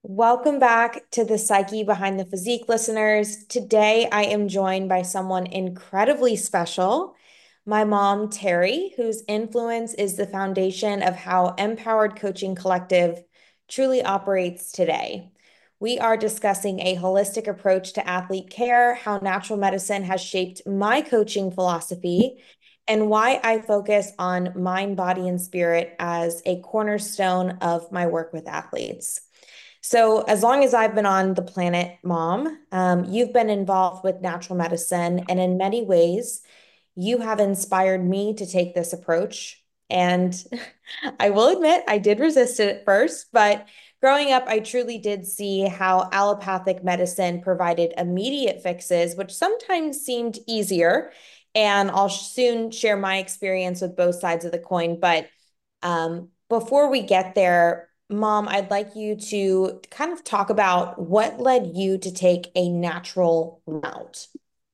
Welcome back to the Psyche Behind the Physique listeners. Today, I am joined by someone incredibly special, my mom, Terry, whose influence is the foundation of how Empowered Coaching Collective truly operates today. We are discussing a holistic approach to athlete care, how natural medicine has shaped my coaching philosophy, and why I focus on mind, body, and spirit as a cornerstone of my work with athletes. So, as long as I've been on the planet, Mom, you've been involved with natural medicine, and in many ways, you have inspired me to take this approach. And I will admit, I did resist it at first, but growing up, I truly did see how allopathic medicine provided immediate fixes, which sometimes seemed easier. And I'll soon share my experience with both sides of the coin. But before we get there, Mom, I'd like you to kind of talk about what led you to take a natural route.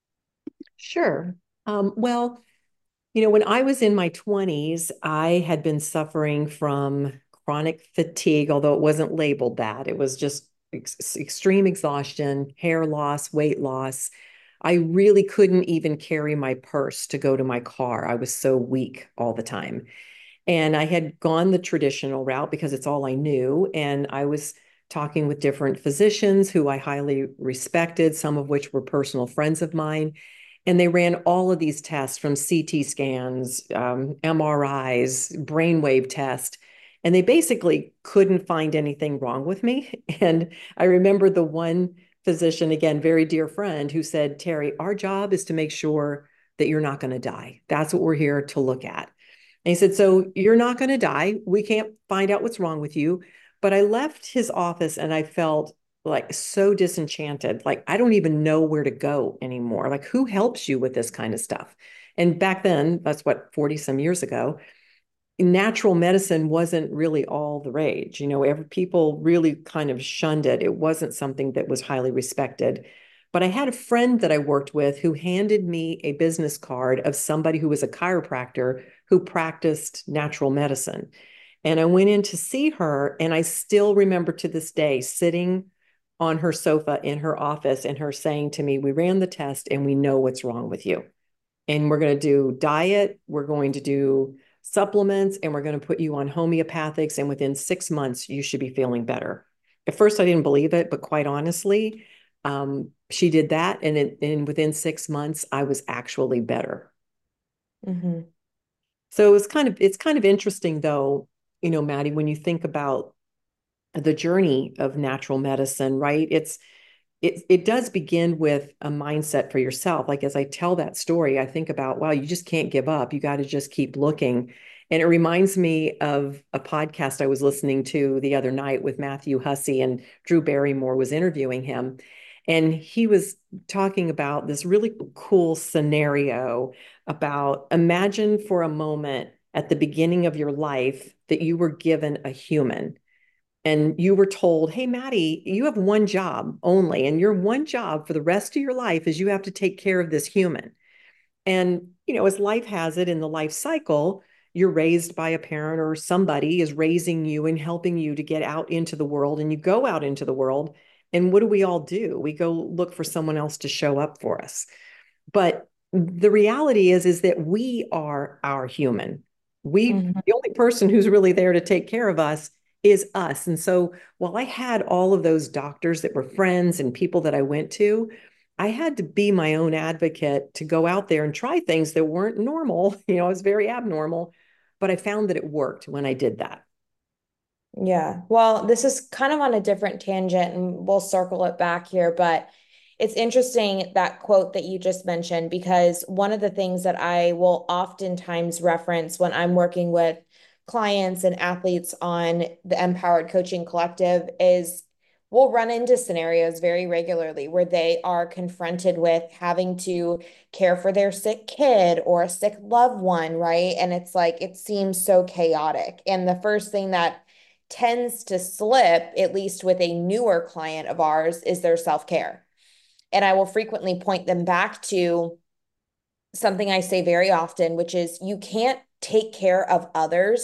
Sure. Well, when I was in my 20s, I had been suffering from chronic fatigue, although it wasn't labeled that. It was just extreme exhaustion, hair loss, weight loss. I really couldn't even carry my purse to go to my car. I was so weak all the time. And I had gone the traditional route because it's all I knew. And I was talking with different physicians who I highly respected, some of which were personal friends of mine. And they ran all of these tests from CT scans, MRIs, brainwave test. And they basically couldn't find anything wrong with me. And I remember the one physician, again, very dear friend, who said, Terry, our job is to make sure that you're not going to die. That's what we're here to look at. And he said, so you're not going to die. We can't find out what's wrong with you. But I left his office and I felt like so disenchanted. Like, I don't even know where to go anymore. Like, who helps you with this kind of stuff? And back then, that's what, 40 some years ago, natural medicine wasn't really all the rage. People really kind of shunned it. It wasn't something that was highly respected. But I had a friend that I worked with who handed me a business card of somebody who was a chiropractor who practiced natural medicine. And I went in to see her, and I still remember to this day sitting on her sofa in her office and her saying to me, we ran the test and we know what's wrong with you. And we're going to do diet, we're going to do supplements, and we're going to put you on homeopathics. And within 6 months, you should be feeling better. At first, I didn't believe it, but quite honestly, she did that. And within 6 months, I was actually better. Mhm. So it's kind of interesting though, Maddie, when you think about the journey of natural medicine, right? It does begin with a mindset for yourself. Like as I tell that story, I think about, wow, you just can't give up. You got to just keep looking. And it reminds me of a podcast I was listening to the other night with Matthew Hussey, and Drew Barrymore was interviewing him. And he was talking about this really cool scenario about, imagine for a moment at the beginning of your life that you were given a human and you were told, hey, Maddie, you have one job only, and your one job for the rest of your life is you have to take care of this human. And, as life has it in the life cycle, you're raised by a parent or somebody is raising you and helping you to get out into the world, and you go out into the world. And what do we all do? We go look for someone else to show up for us. But the reality is that we are our human. Mhm. The only person who's really there to take care of us is us. And so while I had all of those doctors that were friends and people that I went to, I had to be my own advocate to go out there and try things that weren't normal. I was very abnormal, but I found that it worked when I did that. Yeah. Well, this is kind of on a different tangent and we'll circle it back here, but it's interesting that quote that you just mentioned because one of the things that I will oftentimes reference when I'm working with clients and athletes on the Empowered Coaching Collective is we'll run into scenarios very regularly where they are confronted with having to care for their sick kid or a sick loved one, right? And it's like it seems so chaotic. And the first thing that tends to slip, at least with a newer client of ours, is their self-care. And I will frequently point them back to something I say very often, which is you can't take care of others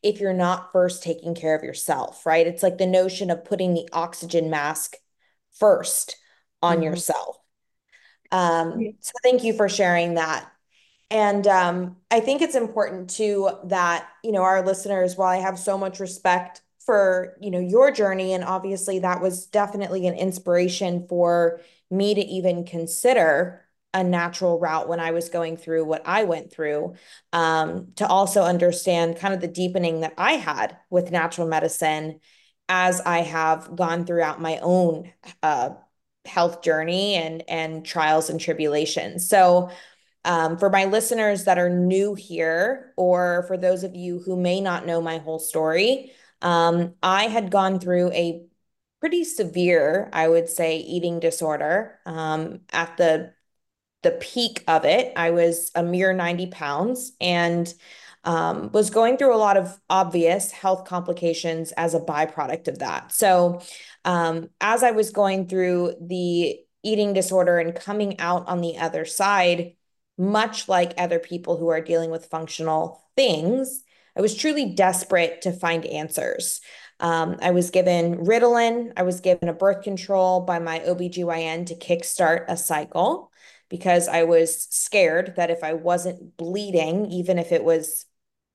if you're not first taking care of yourself, right? It's like the notion of putting the oxygen mask first on Mhm. yourself. Yeah. So thank you for sharing that. And I think it's important too that, our listeners, while I have so much respect for, your journey, and obviously that was definitely an inspiration for me to even consider a natural route when I was going through what I went through, to also understand kind of the deepening that I had with natural medicine as I have gone throughout my own health journey and trials and tribulations. So, for my listeners that are new here, or for those of you who may not know my whole story, I had gone through a pretty severe, I would say, eating disorder. At the peak of it, I was a mere 90 pounds and was going through a lot of obvious health complications as a byproduct of that. So, as I was going through the eating disorder and coming out on the other side, much like other people who are dealing with functional things, I was truly desperate to find answers. I was given Ritalin, I was given a birth control by my OBGYN to kickstart a cycle because I was scared that if I wasn't bleeding, even if it was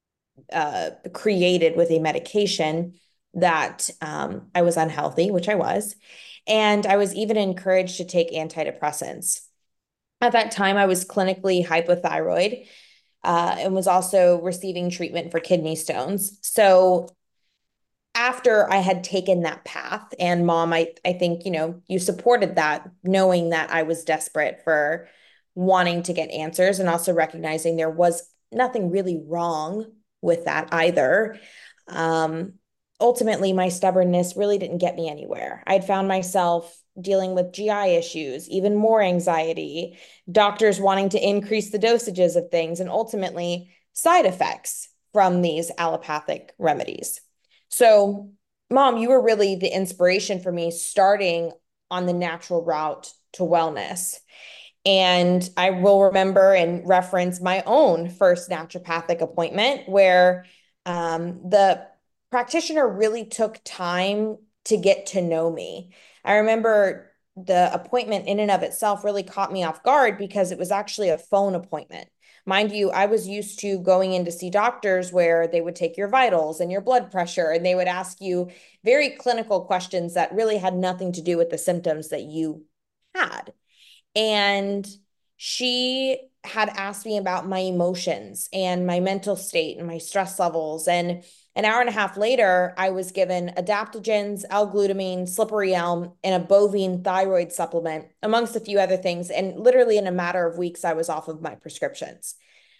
created with a medication, that I was unhealthy, which I was. And I was even encouraged to take antidepressants. At that time, I was clinically hypothyroid, and was also receiving treatment for kidney stones. So after I had taken that path, and mom, I think, you supported that, knowing that I was desperate for wanting to get answers and also recognizing there was nothing really wrong with that either. Um, Ultimately, my stubbornness really didn't get me anywhere. I'd found myself dealing with GI issues, even more anxiety, doctors wanting to increase the dosages of things, and ultimately side effects from these allopathic remedies. So, mom, you were really the inspiration for me starting on the natural route to wellness. And I will remember and reference my own first naturopathic appointment where the practitioner really took time to get to know me. I remember the appointment in and of itself really caught me off guard because it was actually a phone appointment. Mind you, I was used to going in to see doctors where they would take your vitals and your blood pressure, and they would ask you very clinical questions that really had nothing to do with the symptoms that you had. And she had asked me about my emotions and my mental state and my stress levels. And an hour and a half later, I was given adaptogens, L-glutamine, slippery elm, and a bovine thyroid supplement, amongst a few other things. And literally in a matter of weeks, I was off of my prescriptions.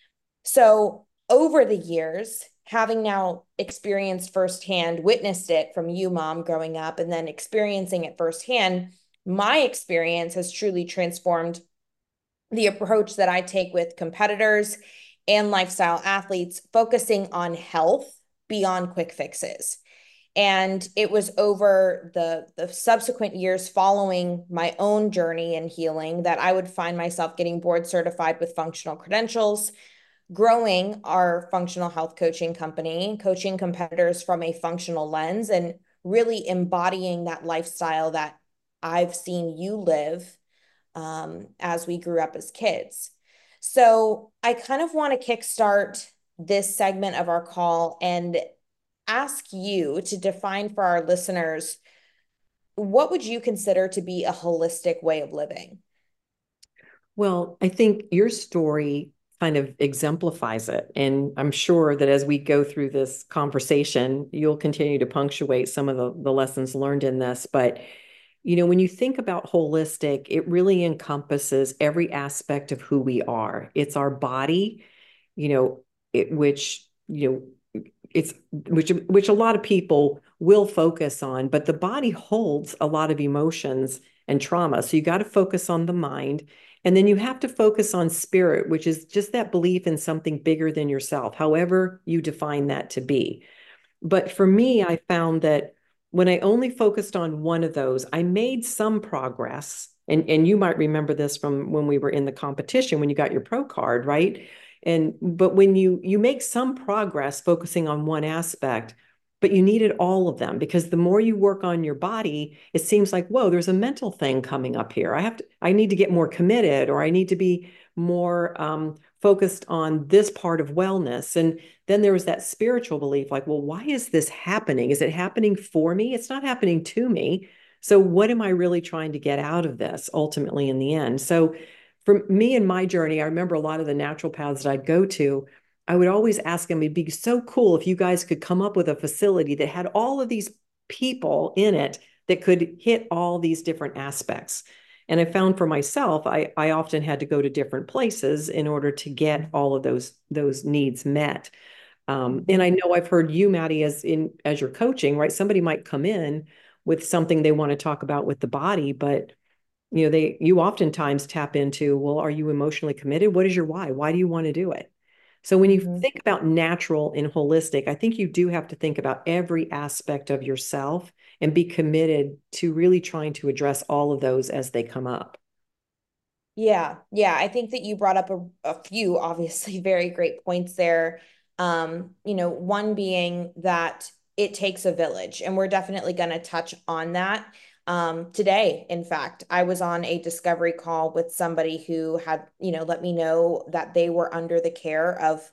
So over the years, having now experienced firsthand, witnessed it from you, mom, growing up, and then experiencing it firsthand, my experience has truly transformed the approach that I take with competitors and lifestyle athletes, focusing on health beyond quick fixes. And it was over the subsequent years following my own journey and healing that I would find myself getting board certified with functional credentials, growing our functional health coaching company, coaching competitors from a functional lens, and really embodying that lifestyle that I've seen you live as we grew up as kids. So I kind of want to kickstart this segment of our call and ask you to define for our listeners, what would you consider to be a holistic way of living? Well, I think your story kind of exemplifies it. And I'm sure that as we go through this conversation, you'll continue to punctuate some of the lessons learned in this. But, when you think about holistic, it really encompasses every aspect of who we are. It's our body, you know, which, it's which a lot of people will focus on, but the body holds a lot of emotions and trauma. So you got to focus on the mind. And then you have to focus on spirit, which is just that belief in something bigger than yourself, however you define that to be. But for me, I found that when I only focused on one of those, I made some progress. And you might remember this from when we were in the competition, when you got your pro card, right? But when you make some progress focusing on one aspect, but you needed all of them, because the more you work on your body, it seems like, whoa, there's a mental thing coming up here. I need to get more committed, or I need to be more focused on this part of wellness. And then there was that spiritual belief, like, well, why is this happening? Is it happening for me? It's not happening to me. So what am I really trying to get out of this ultimately in the end? So for me and my journey, I remember a lot of the naturopaths that I'd go to, I would always ask them, it'd be so cool if you guys could come up with a facility that had all of these people in it that could hit all these different aspects. And I found for myself, I often had to go to different places in order to get all of those needs met. And I know I've heard you, Maddie, as you're coaching, right? Somebody might come in with something they want to talk about with the body, but you oftentimes tap into, well, are you emotionally committed? What is your why? Why do you want to do it? So when you Mhm. think about natural and holistic, I think you do have to think about every aspect of yourself and be committed to really trying to address all of those as they come up. Yeah, yeah. I think that you brought up a few obviously very great points there. One being that it takes a village, and we're definitely going to touch on that. Today, in fact, I was on a discovery call with somebody who had, let me know that they were under the care of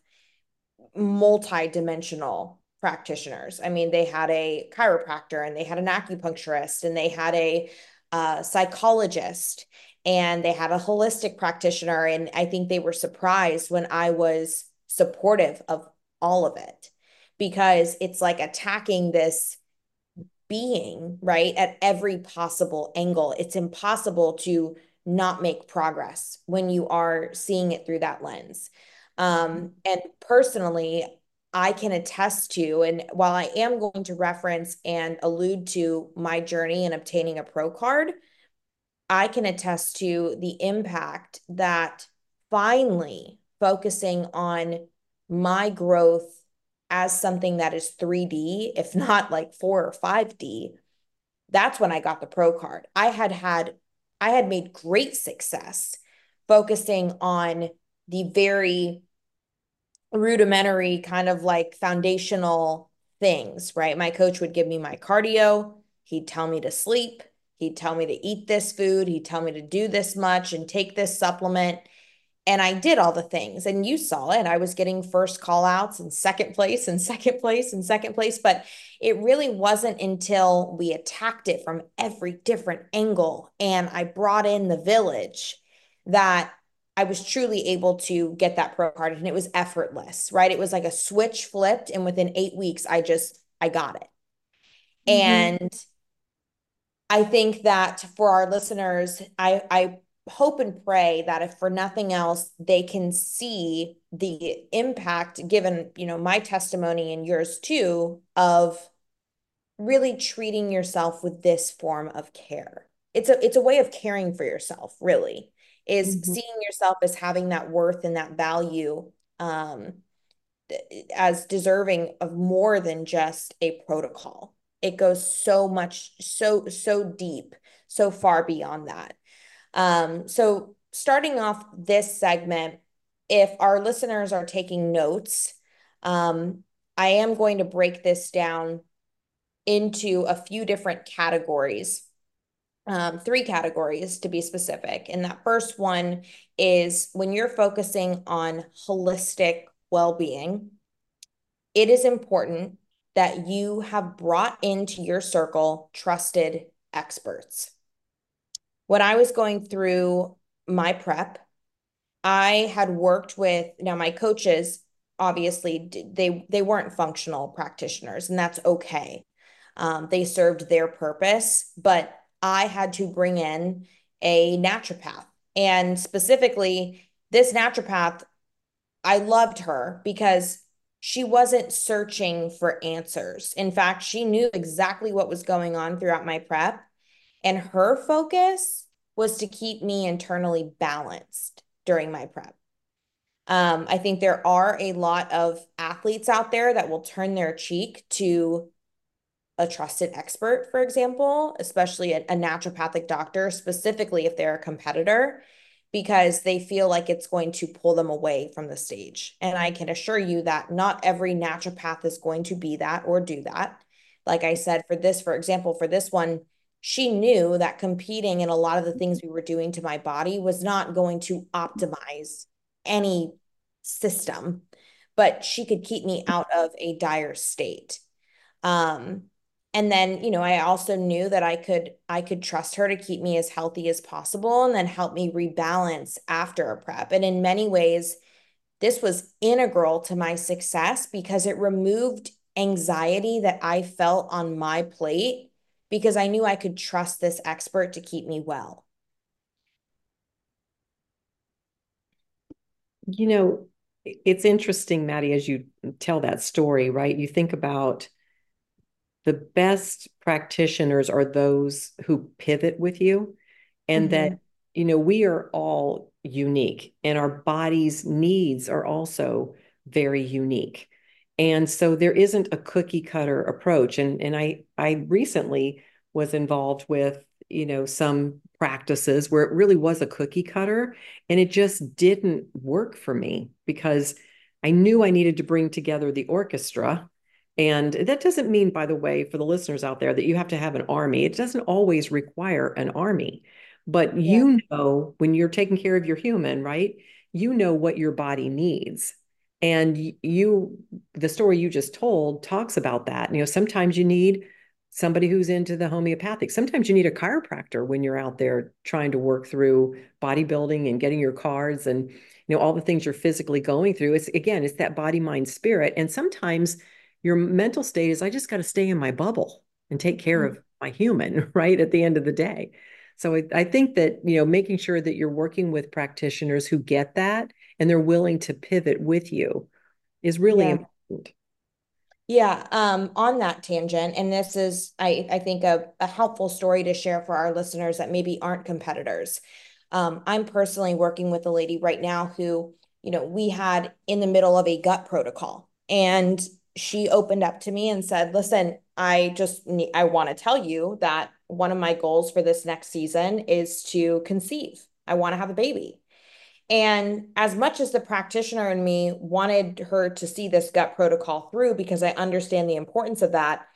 multi-dimensional practitioners. I mean, they had a chiropractor and they had an acupuncturist and they had a psychologist and they had a holistic practitioner. And I think they were surprised when I was supportive of all of it because it's like attacking this being, right, at every possible angle. It's impossible to not make progress when you are seeing it through that lens. And personally, I can attest to, and while I am going to reference and allude to my journey in obtaining a pro card, I can attest to the impact that finally focusing on my growth as something that is 3D, if not like 4 or 5D, that's when I got the pro card. I had made great success focusing on the very rudimentary kind of like foundational things, right? My coach would give me my cardio, he'd tell me to sleep, he'd tell me to eat this food, he'd tell me to do this much and take this supplement. And I did all the things, and you saw it. I was getting first call outs and second place and second place and second place. But it really wasn't until we attacked it from every different angle and I brought in the village that I was truly able to get that pro card. And it was effortless, right? It was like a switch flipped. And within 8 weeks, I got it. Mhm. And I think that for our listeners, I hope and pray that if for nothing else, they can see the impact given, my testimony and yours too, of really treating yourself with this form of care. It's a way of caring for yourself, really, is Mhm. seeing yourself as having that worth and that value as deserving of more than just a protocol. It goes so much, so deep, so far beyond that. So starting off this segment, if our listeners are taking notes, um, I am going to break this down into a few different categories, three categories to be specific. And that first one is when you're focusing on holistic well-being, it is important that you have brought into your circle trusted experts. When I was going through my prep, I had worked with now my coaches obviously they weren't functional practitioners and that's okay. They served their purpose, but I had to bring in a naturopath. And specifically, this naturopath, I loved her because she wasn't searching for answers. In fact, she knew exactly what was going on throughout my prep. And her focus was to keep me internally balanced during my prep. I think there are a lot of athletes out there that will turn their cheek to a trusted expert, for example, especially a naturopathic doctor, specifically if they're a competitor, because they feel like it's going to pull them away from the stage. And I can assure you that not every naturopath is going to be that or do that. Like I said, for example, for this one, she knew that competing in a lot of the things we were doing to my body was not going to optimize any system, but she could keep me out of a dire state. Um, and then, I also knew that I could trust her to keep me as healthy as possible and then help me rebalance after a prep. And in many ways, this was integral to my success because it removed anxiety that I felt on my plate because I knew I could trust this expert to keep me well. You know, it's interesting, Maddie, as you tell that story, right? You think about the best practitioners are those who pivot with you, and that, Mhm. we are all unique and our body's needs are also very unique. And so there isn't a cookie cutter approach. And I recently was involved with, some practices where it really was a cookie cutter, and it just didn't work for me because I knew I needed to bring together the orchestra. And that doesn't mean, by the way, for the listeners out there, that you have to have an army. It doesn't always require an army, but Yeah. when you're taking care of your human, right? You know what your body needs. And the story you just told talks about that. Sometimes you need somebody who's into the homeopathic. Sometimes you need a chiropractor when you're out there trying to work through bodybuilding and getting your cards and, all the things you're physically going through. It's that body, mind, spirit. And sometimes your mental state is, I just got to stay in my bubble and take care of my human, right? At the end of the day. So I think that, making sure that you're working with practitioners who get that and they're willing to pivot with you is really Yeah. important. Yeah, on that tangent, and this is, I think, a helpful story to share for our listeners that maybe aren't competitors. I'm personally working with a lady right now who, we had in the middle of a gut protocol, and she opened up to me and said, "Listen, I want to tell you that one of my goals for this next season is to conceive. I want to have a baby." And as much as the practitioner in me wanted her to see this gut protocol through because I understand the importance of that,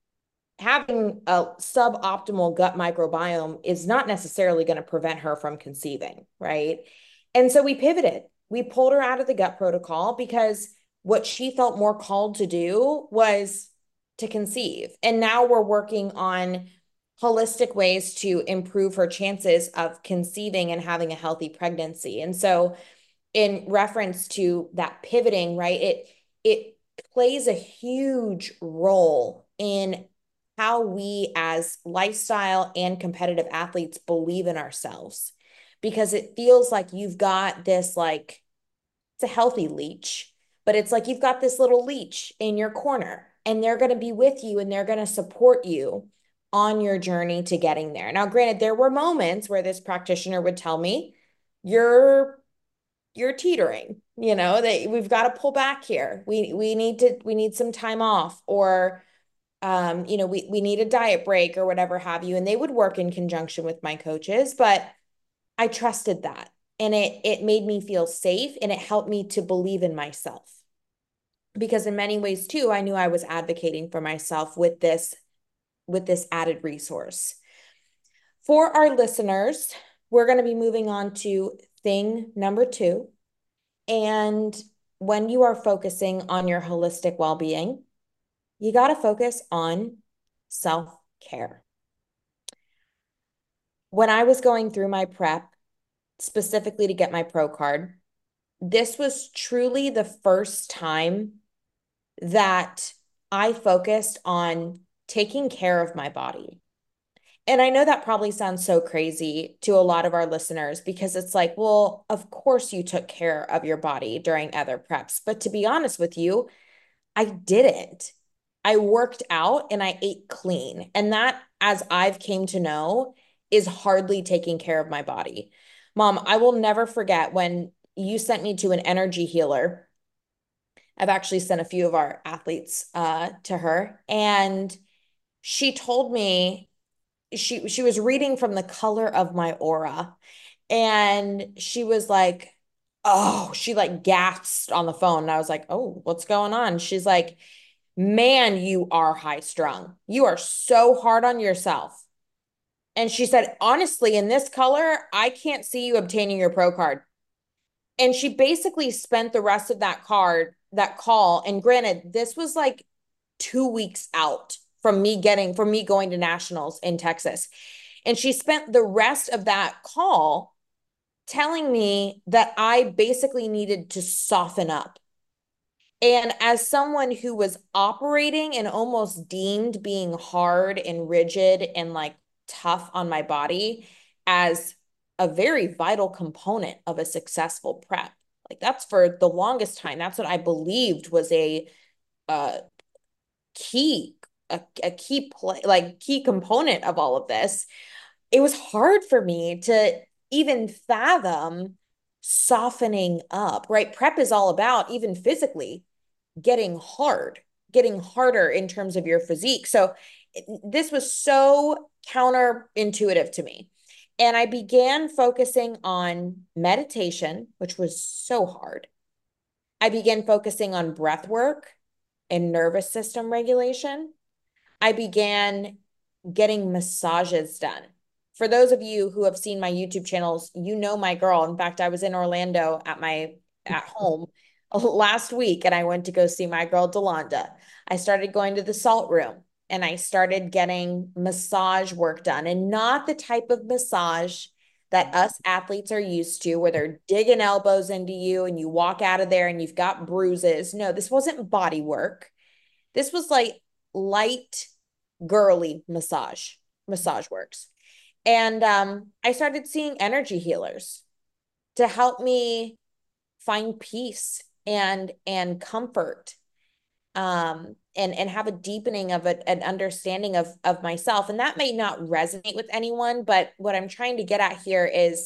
having a suboptimal gut microbiome is not necessarily going to prevent her from conceiving, right? And so we pivoted. We pulled her out of the gut protocol because what she felt more called to do was to conceive. And now we're working on holistic ways to improve her chances of conceiving and having a healthy pregnancy. And so in reference to that pivoting, right? It plays a huge role in how we as lifestyle and competitive athletes believe in ourselves because it feels like you've got this like it's a healthy leech, but it's like you've got this little leech in your corner and they're going to be with you and they're going to support you on your journey to getting there. Now, granted, there were moments where this practitioner would tell me, you're you're teetering, that we've got to pull back here. We need some time off or we need a diet break or whatever have you. And they would work in conjunction with my coaches, but I trusted that. And it made me feel safe and it helped me to believe in myself. Because in many ways too, I knew I was advocating for myself with this added resource. For our listeners, we're going to be moving on to thing number 2. And when you are focusing on your holistic well being, you got to focus on self care. When I was going through my prep, specifically to get my pro card, this was truly the first time that I focused on taking care of my body. And I know that probably sounds so crazy to a lot of our listeners because it's like, well, of course you took care of your body during other preps. But to be honest with you, I didn't. I worked out and I ate clean. And that, as I've came to know, is hardly taking care of my body. Mom, I will never forget when you sent me to an energy healer. I've actually sent a few of our athletes to her. And she told me she was reading from the color of my aura. And she was like, oh, she like gasped on the phone. And I was like, oh, what's going on? She's like, man, you are high strung. You are so hard on yourself. And she said, honestly, in this color, I can't see you obtaining your pro card. And she basically spent the rest of that call. And granted, this was like 2 weeks out from me going to nationals in Texas. And she spent the rest of that call telling me that I basically needed to soften up. And as someone who was operating and almost deemed being hard and rigid and like tough on my body as a very vital component of a successful prep, like that's for the longest time, that's what I believed was uh, key, a key play, like key component of all of this. It was hard for me to even fathom softening up, right? Prep is all about, even physically, getting hard, getting harder in terms of your physique. So this was so counterintuitive to me. And I began focusing on meditation, which was so hard. I began focusing on breath work and nervous system regulation. I began getting massages done. For those of you who have seen my YouTube channels, you know my girl. In fact, I was in Orlando at home last week and I went to go see my girl Delonda. I started going to the salt room and I started getting massage work done, and not the type of massage that us athletes are used to where they're digging elbows into you and you walk out of there and you've got bruises. No, this wasn't body work. This was like light girly massage works. And I started seeing energy healers to help me find peace and comfort, and have a deepening of an understanding of myself. And that may not resonate with anyone, but what I'm trying to get at here is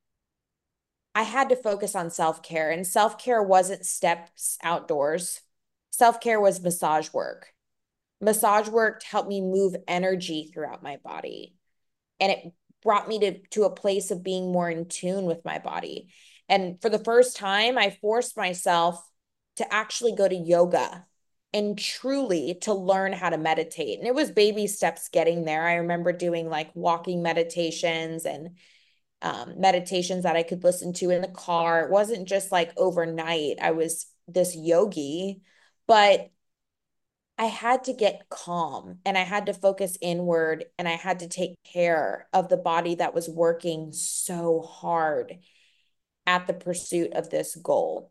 I had to focus on self-care, and self-care wasn't steps outdoors. Self-care was massage work. Massage work helped me move energy throughout my body, and it brought me to a place of being more in tune with my body. And for the first time, I forced myself to actually go to yoga and truly to learn how to meditate. And it was baby steps getting there. I remember doing like walking meditations and meditations that I could listen to in the car. It wasn't just like overnight. I was this yogi, but I had to get calm and I had to focus inward and I had to take care of the body that was working so hard at the pursuit of this goal.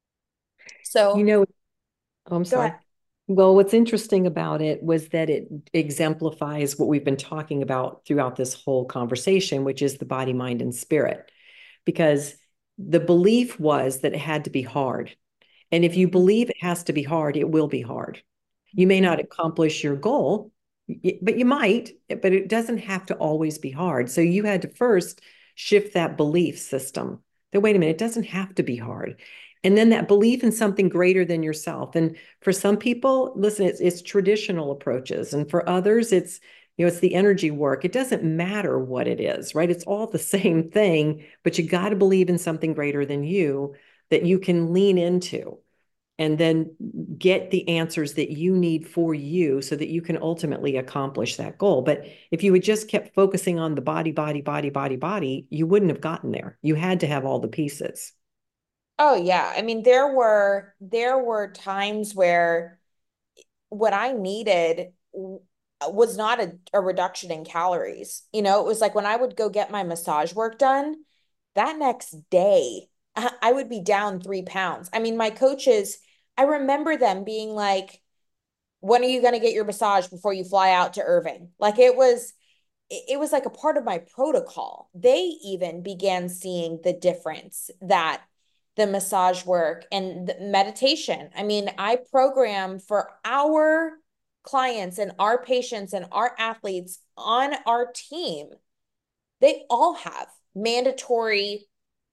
You So know, oh, I'm go ahead. sorry. Well, what's interesting about it was that it exemplifies what we've been talking about throughout this whole conversation, which is the body, mind, and spirit. Because the belief was that it had to be hard. And if you believe it has to be hard, it will be hard. You may not accomplish your goal, but you might, but it doesn't have to always be hard. So you had to first shift that belief system that, wait a minute, it doesn't have to be hard. And then that belief in something greater than yourself. And for some people, listen, it's traditional approaches. And for others, it's the energy work. It doesn't matter what it is, right? It's all the same thing, but you got to believe in something greater than you that you can lean into and then get the answers that you need for you so that you can ultimately accomplish that goal. But if you had just kept focusing on the body, body, body, body, body, you wouldn't have gotten there. You had to have all the pieces. Oh yeah. I mean, there were times where what I needed was not a reduction in calories. It was like when I would go get my massage work done, that next day, I would be down 3 pounds. I mean, my coaches, I remember them being like, when are you going to get your massage before you fly out to Irving? Like it was like a part of my protocol. They even began seeing the difference that the massage work and the meditation. I mean, I program for our clients and our patients and our athletes on our team. They all have mandatory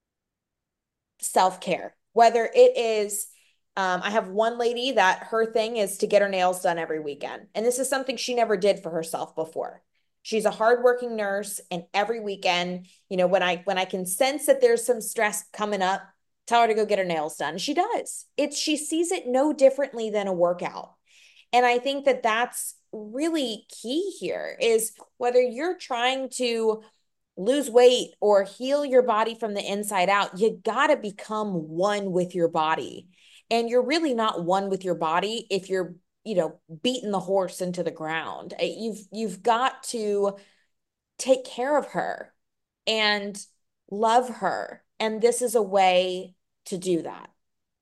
self-care, whether it is I have one lady that her thing is to get her nails done every weekend. And this is something she never did for herself before. She's a hardworking nurse, and every weekend, when I can sense that there's some stress coming up, tell her to go get her nails done. She does. She sees it no differently than a workout. And I think that that's really key here is whether you're trying to lose weight or heal your body from the inside out, you got to become one with your body. And you're really not one with your body if you're, beating the horse into the ground. You've got to take care of her and love her. And this is a way to do that.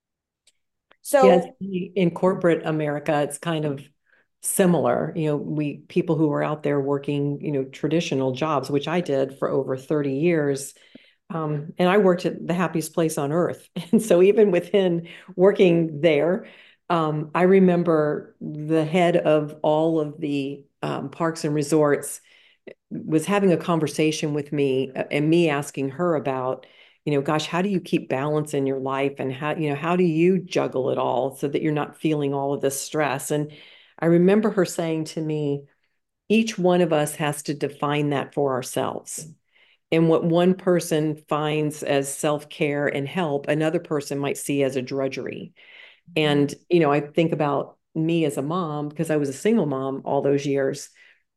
Yeah, it's So, in corporate America, it's kind of similar. We people who are out there working, traditional jobs, which I did for over 30 years. And I worked at the happiest place on earth. And so even within working there, I remember the head of all of the parks and resorts was having a conversation with me and me asking her about, gosh, how do you keep balance in your life and how do you juggle it all so that you're not feeling all of this stress? And I remember her saying to me, each one of us has to define that for ourselves. And what one person finds as self-care and help, another person might see as a drudgery. And, I think about me as a mom, because I was a single mom all those years.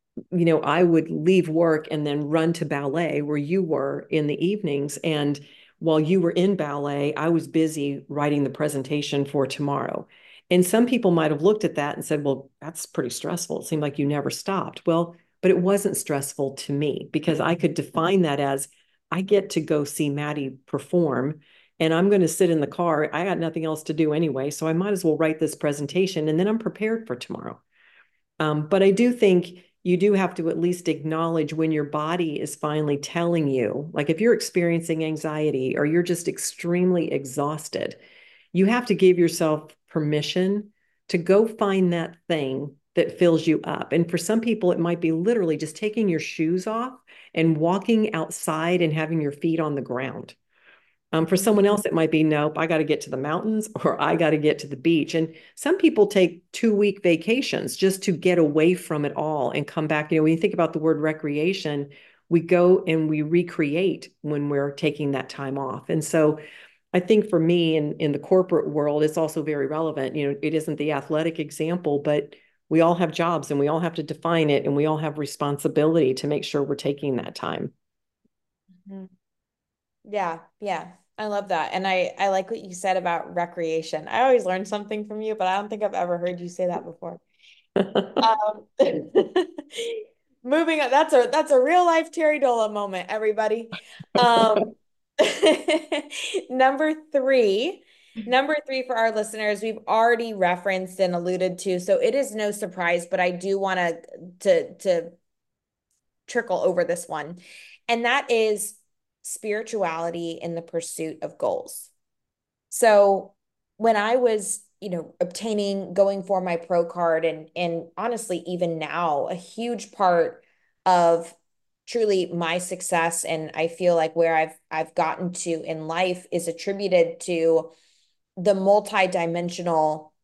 I would leave work and then run to ballet where you were in the evenings. And while you were in ballet, I was busy writing the presentation for tomorrow. And some people might have looked at that and said, well, that's pretty stressful. It seemed like you never stopped. Well, but it wasn't stressful to me because I could define that as I get to go see Maddie perform and I'm going to sit in the car. I got nothing else to do anyway. So I might as well write this presentation and then I'm prepared for tomorrow. But I do think you do have to at least acknowledge when your body is finally telling you, like if you're experiencing anxiety or you're just extremely exhausted, you have to give yourself permission to go find that thing that fills you up. And for some people, it might be literally just taking your shoes off and walking outside and having your feet on the ground. For someone else, it might be, nope, I got to get to the mountains or I got to get to the beach. And some people take 2-week vacations just to get away from it all and come back. When you think about the word recreation, we go and we recreate when we're taking that time off. And so I think for me in the corporate world, it's also very relevant. It isn't the athletic example, but we all have jobs and we all have to define it and we all have responsibility to make sure we're taking that time. mhm. Yeah, yeah. I love that. And I like what you said about recreation. I always learn something from you, but I don't think I've ever heard you say that before. Um, moving on, that's a real life Terry Dola moment, everybody. Um, number three, number three for our listeners, we've already referenced and alluded to, so it is no surprise, but I do want to trickle over this one, and that is spirituality in the pursuit of goals. So when I was, obtaining, going for my pro card and honestly, even now, a huge part of truly my success and I feel like where I've gotten to in life is attributed to the multi-dimensional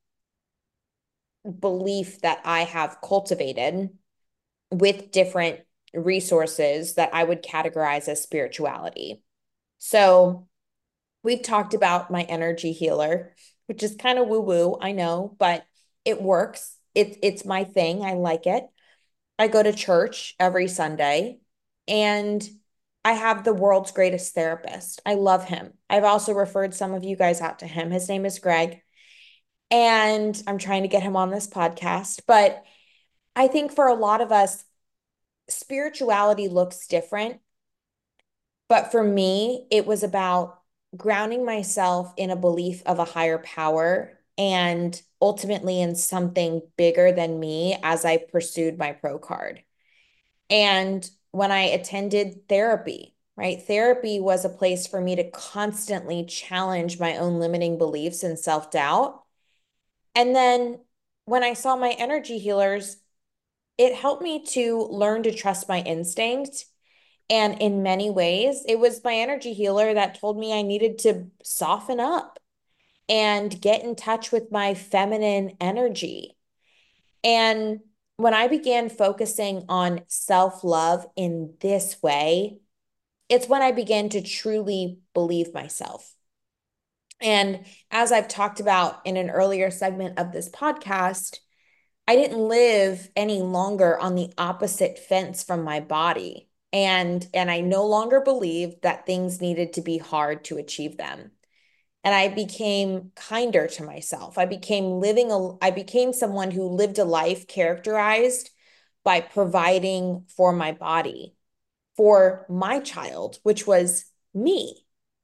belief that I have cultivated with different resources that I would categorize as spirituality. So we've talked about my energy healer, which is kind of woo-woo, I know, but it works. It's my thing. I like it. I go to church every Sunday and I have the world's greatest therapist. I love him. I've also referred some of you guys out to him. His name is Greg, and I'm trying to get him on this podcast. But I think for a lot of us, spirituality looks different. But for me, it was about grounding myself in a belief of a higher power and ultimately in something bigger than me as I pursued my pro card. And when I attended therapy, right? Therapy was a place for me to constantly challenge my own limiting beliefs and self-doubt. And then when I saw my energy healers, it helped me to learn to trust my instinct. And in many ways, it was my energy healer that told me I needed to soften up and get in touch with my feminine energy. And when I began focusing on self-love in this way, it's when I began to truly believe myself. And as I've talked about in an earlier segment of this podcast, I didn't live any longer on the opposite fence from my body. And I no longer believed that things needed to be hard to achieve them. And I became kinder to myself. I became someone who lived a life characterized by providing for my body, for my child, which was me.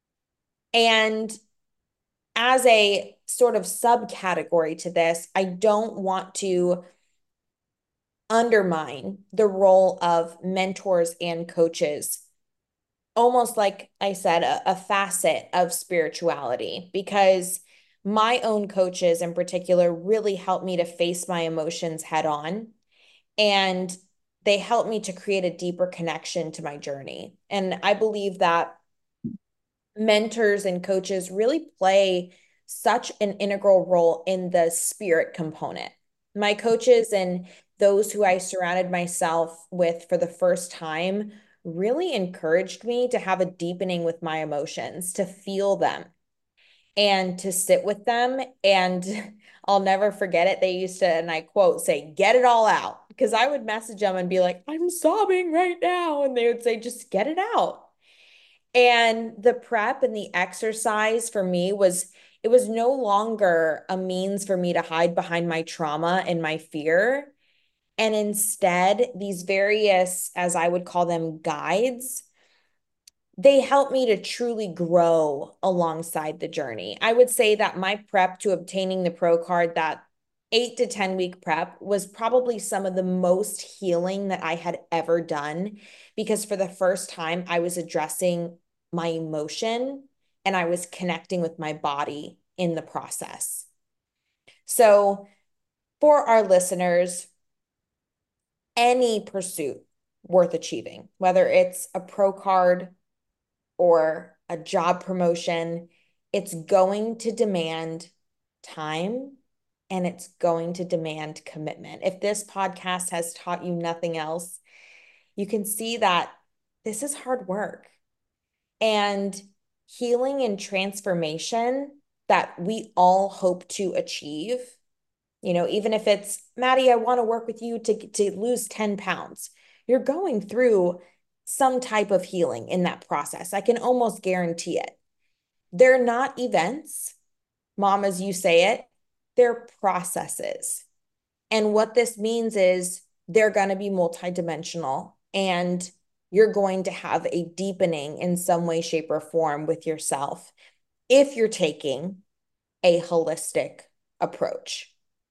And as a sort of subcategory to this, I don't want to undermine the role of mentors and coaches, almost like I said, a facet of spirituality, because my own coaches in particular really helped me to face my emotions head on. And they helped me to create a deeper connection to my journey. And I believe that mentors and coaches really play such an integral role in the spirit component. My coaches and those who I surrounded myself with for the first time really encouraged me to have a deepening with my emotions, to feel them and to sit with them. And I'll never forget it. They used to, and I quote, say, get it all out. Because I would message them and be like, I'm sobbing right now. And they would say, just get it out. And the prep and the exercise for me was, it was no longer a means for me to hide behind my trauma and my fear. And instead, these various, as I would call them, guides, they help me to truly grow alongside the journey. I would say that my prep to obtaining the pro card, that 8 to 10 week prep, was probably some of the most healing that I had ever done, because for the first time, I was addressing my emotion and I was connecting with my body in the process. So, for our listeners, any pursuit worth achieving, whether it's a pro card or a job promotion, it's going to demand time and it's going to demand commitment. If this podcast has taught you nothing else, you can see that this is hard work. And healing and transformation that we all hope to achieve, even if it's, Maddie, I want to work with you to lose 10 pounds. You're going through some type of healing in that process. I can almost guarantee it. They're not events, mom, as you say it, they're processes. And what this means is they're going to be multidimensional, and you're going to have a deepening in some way, shape, or form with yourself if you're taking a holistic approach.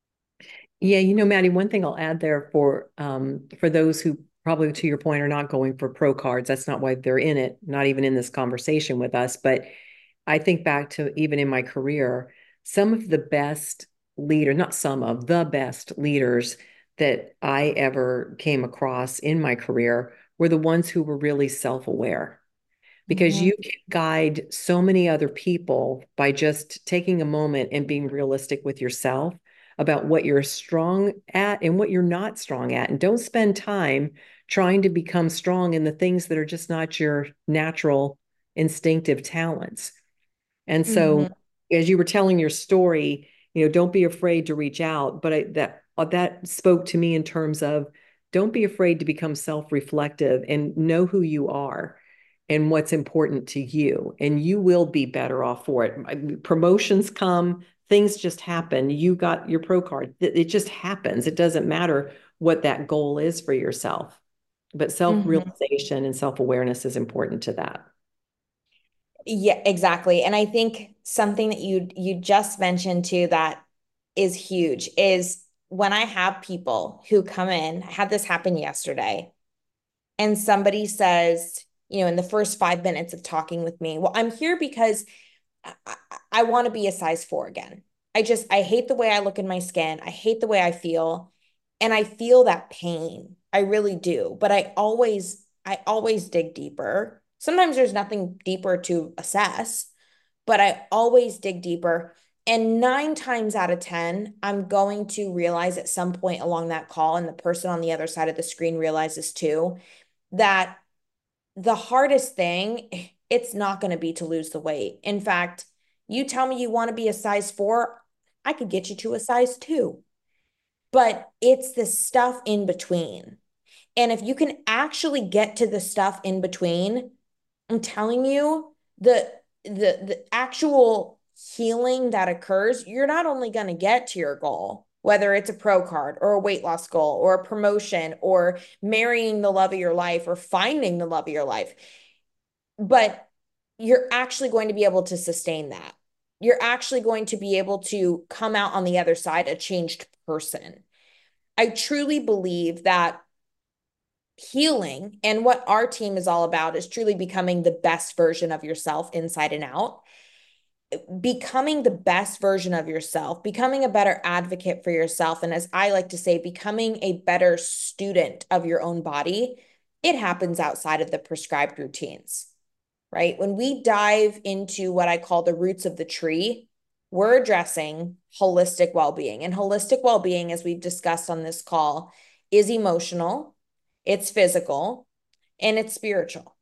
Yeah, Maddie, one thing I'll add there for those who probably to your point are not going for pro cards. That's not why they're in it, not even in this conversation with us. But I think back to even in my career, some of the best leaders, not some of the best leaders that I ever came across in my career were the ones who were really self-aware, because Mm-hmm. you can guide so many other people by just taking a moment and being realistic with yourself about what you're strong at and what you're not strong at. And don't spend time trying to become strong in the things that are just not your natural instinctive talents. And so, Mm-hmm. as you were telling your story, don't be afraid to reach out. But that spoke to me in terms of don't be afraid to become self-reflective and know who you are and what's important to you, and you will be better off for it. Promotions come, things just happen. You got your pro card. It just happens. It doesn't matter what that goal is for yourself, but Mm-hmm. self-realization and self-awareness is important to that. Yeah, exactly. And I think something that you just mentioned too that is huge is when I have people who come in. I had this happen yesterday, and somebody says, in the first 5 minutes of talking with me, well, I'm here because I, I want to be a size 4 again. I hate the way I look in my skin. I hate the way I feel. And I feel that pain. I really do. But I always dig deeper. Sometimes there's nothing deeper to assess, but I always dig deeper. And 9 times out of 10, I'm going to realize at some point along that call, and the person on the other side of the screen realizes too, that the hardest thing, it's not going to be to lose the weight. In fact, you tell me you want to be a size 4, I could get you to a size 2. But it's the stuff in between. And if you can actually get to the stuff in between, I'm telling you, the actual healing that occurs, you're not only going to get to your goal, whether it's a pro card or a weight loss goal or a promotion or marrying the love of your life or finding the love of your life, but you're actually going to be able to sustain that. You're actually going to be able to come out on the other side a changed person. I truly believe that healing and what our team is all about is truly becoming the best version of yourself inside and out. Becoming the best version of yourself, becoming a better advocate for yourself, and as I like to say, becoming a better student of your own body, it happens outside of the prescribed routines, right? When we dive into what I call the roots of the tree, we're addressing holistic well being. And holistic well being, as we've discussed on this call, is emotional, it's physical, and it's spiritual.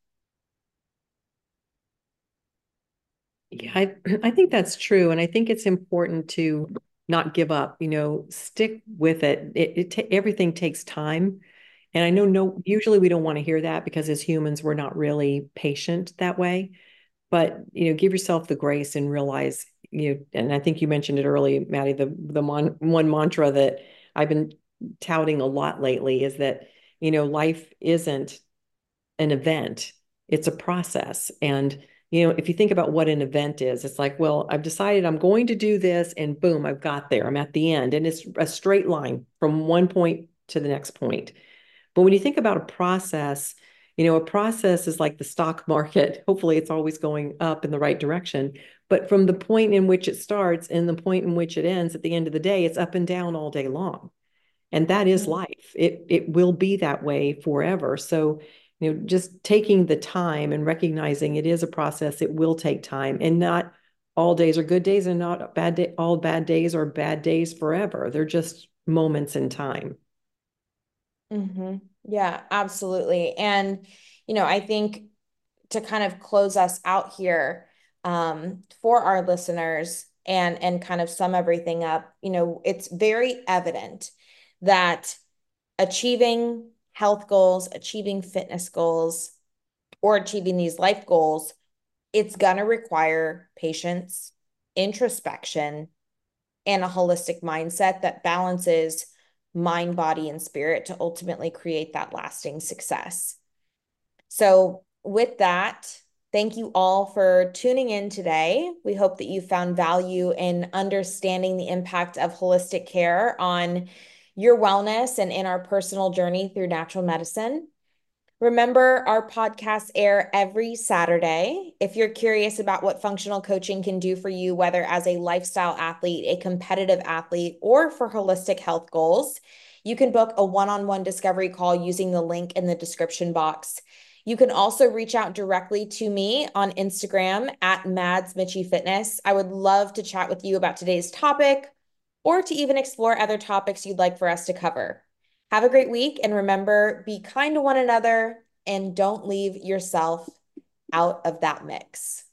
Yeah, I think that's true. And I think it's important to not give up, stick with it. Everything takes time. And I know usually we don't want to hear that because as humans, we're not really patient that way. But, give yourself the grace and realize, and I think you mentioned it early, Maddie, one mantra that I've been touting a lot lately is that, life isn't an event, it's a process. And, if you think about what an event is, it's like, well, I've decided I'm going to do this and boom, I've got there. I'm at the end. And it's a straight line from one point to the next point. But when you think about a process, a process is like the stock market. Hopefully, it's always going up in the right direction. But from the point in which it starts and the point in which it ends, at the end of the day, it's up and down all day long. And that is Mhm. life. It will be that way forever. So, just taking the time and recognizing it is a process, it will take time. And not all days are good days and not all bad days are bad days forever. They're just moments in time. Yeah, absolutely. And, I think to kind of close us out here, for our listeners and kind of sum everything up, it's very evident that achieving health goals, achieving fitness goals, or achieving these life goals, it's going to require patience, introspection, and a holistic mindset that balances mind, body, and spirit to ultimately create that lasting success. So, with that, thank you all for tuning in today. We hope that you found value in understanding the impact of holistic care on your wellness and in our personal journey through natural medicine. Remember, our podcasts air every Saturday. If you're curious about what functional coaching can do for you, whether as a lifestyle athlete, a competitive athlete, or for holistic health goals, you can book a one-on-one discovery call using the link in the description box. You can also reach out directly to me on Instagram at Mads Mitchie Fitness. I would love to chat with you about today's topic or to even explore other topics you'd like for us to cover. Have a great week and remember, be kind to one another and don't leave yourself out of that mix.